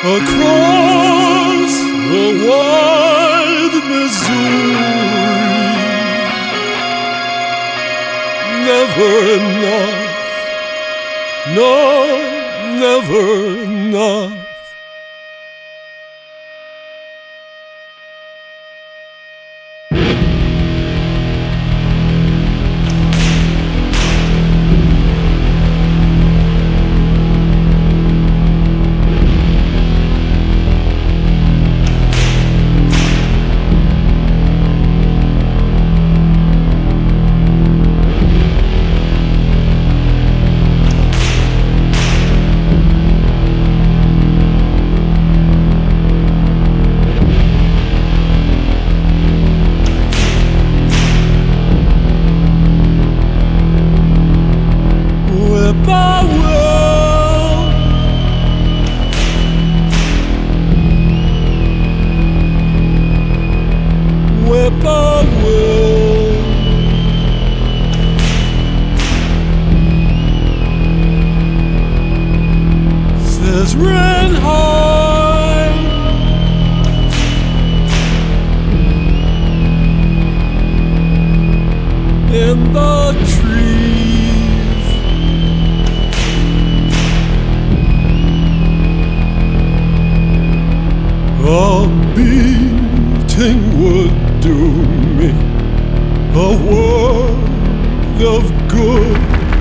across the wide Missouri. Never enough, no, never enough. Says Renheim in the trees. A beating would do me a world of good.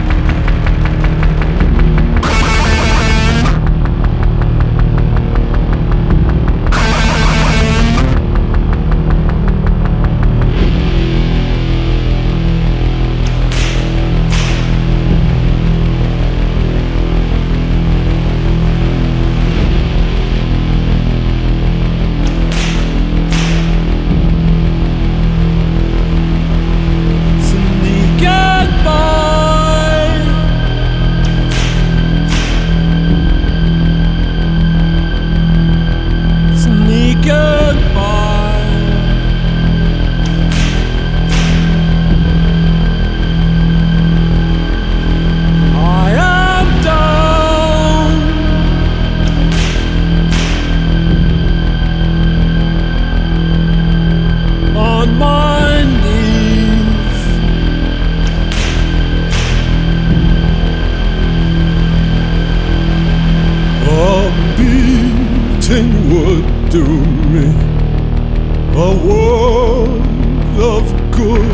Would do me a world of good.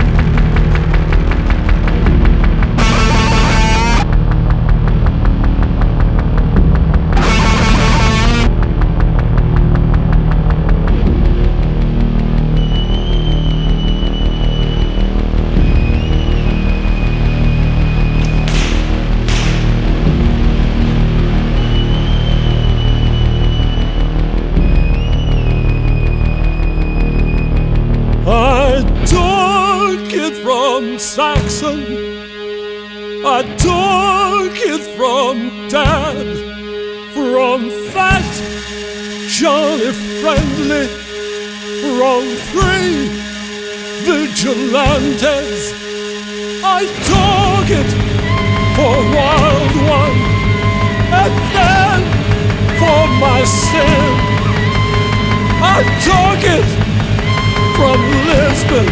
I took it from Saxon, I took it from Dad, from Fat Johnny Friendly, from 3 vigilantes. I took it for Wild One, and then for my sin. I took it from Lisbon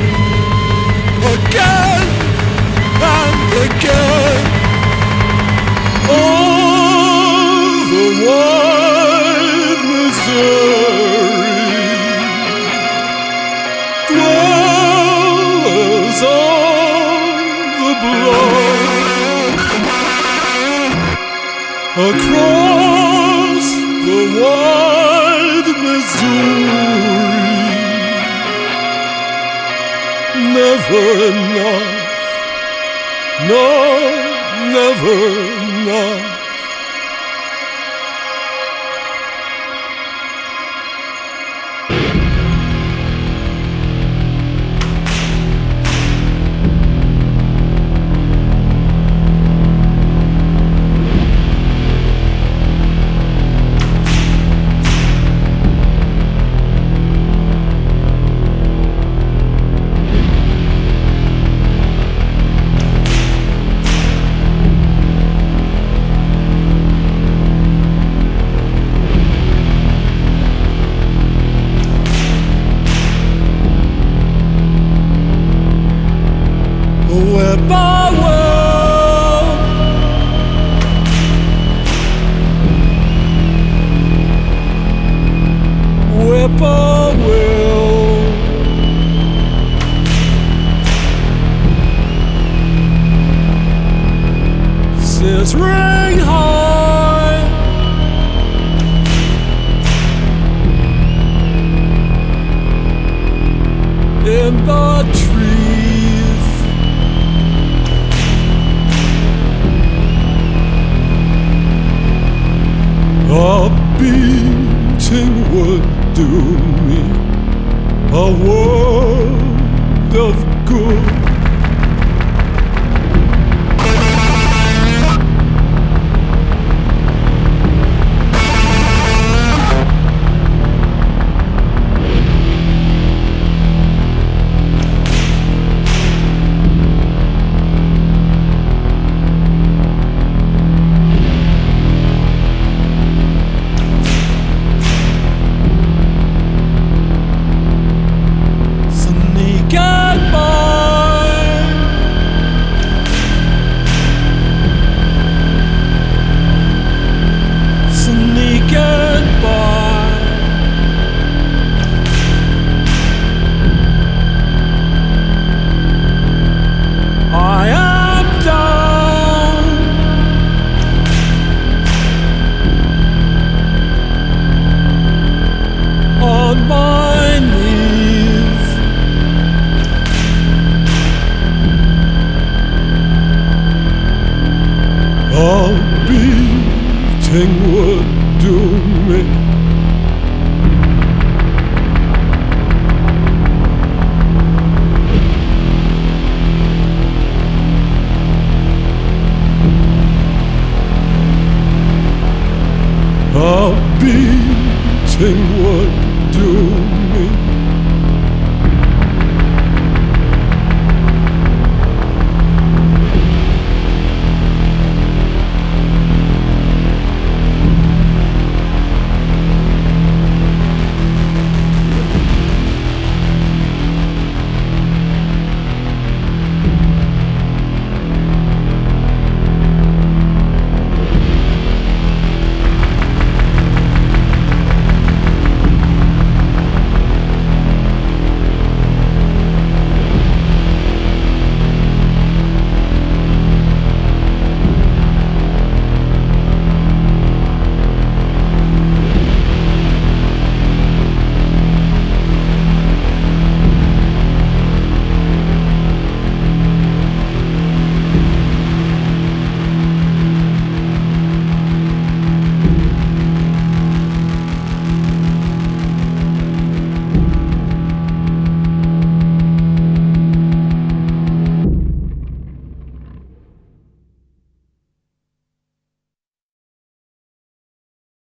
again and again. Over wide Missouri, dwellers on the bluff, across the wide Missouri. Never enough, no, never enough. whippoorwill says ring high in the trees. A beating would do me a world of good. Beating would do me a beating would